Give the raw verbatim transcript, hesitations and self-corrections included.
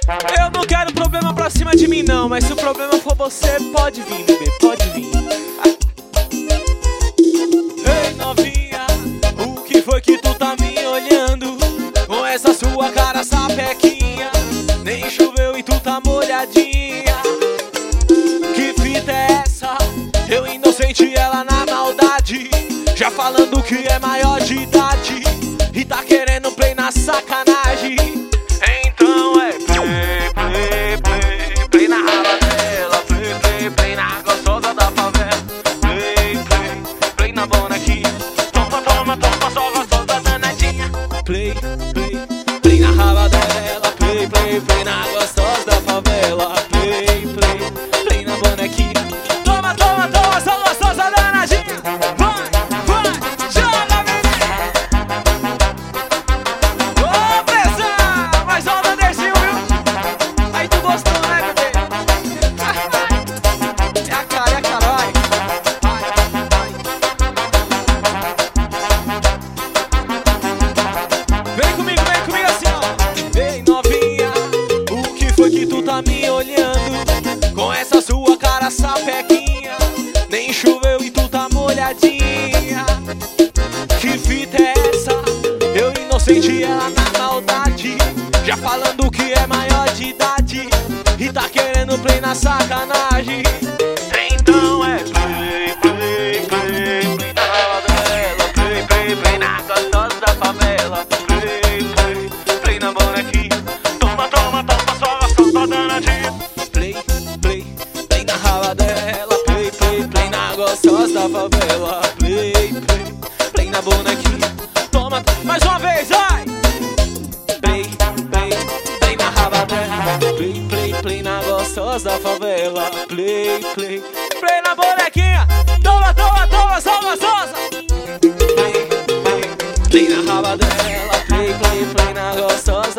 Eu não quero problema pra cima de mim não, mas se o problema for você, pode vir, bebê, pode vir. Ei, novinha, o que foi que tu tá me olhando com essa sua cara sapequinha? Nem choveu e tu tá molhadinha. Que fita é essa? Eu inocente, ela na maldade, já falando que é maior de idade e tá querendo play na sacanagem. Então é play, play, play, play na raba dela, play, play, play na gostosa da favela, play, play, play na bonequinha. Toma, toma, toma, só gostosa danadinha. Play, play, play na raba dela, play, play, play na gostosa da favela, play, play, play na bonequinha. Toma, toma, toma, só gostosa danadinha. Vai, vai, joga, menina. Ô, pressão, mais uma do Andersinho, viu? Aí tu gostou, né, bebê? É a cara, é a cara, vai. Vai, vai. Vem comigo, vem comigo assim, ó. Ei, novinha, o que foi que tu tá me olhando com essa sua cara sapequinha? Nem choveu e tu tá molhadinha. Que fita é essa? Eu inocente, ela na maldade, já falando que é maior de idade e tá querendo play na sacanagem. Então é play, play, play, play na roda dela, play, play, play na gostosa da favela, play, play, play na bonequinha. Toma, toma, toma, só gostosa danadinha. Play, play, play na raba dela, play, play, play na gostosa da favela, play, play, play na bonequinha. Toma, mais uma vez, vai! Play, play, play na raba dela, play, play, play na gostosa da favela, play, play, play na bonequinha. Toma, toma, toma, só gostosa. Play, play, play na raba dela, play, play, play na gostosa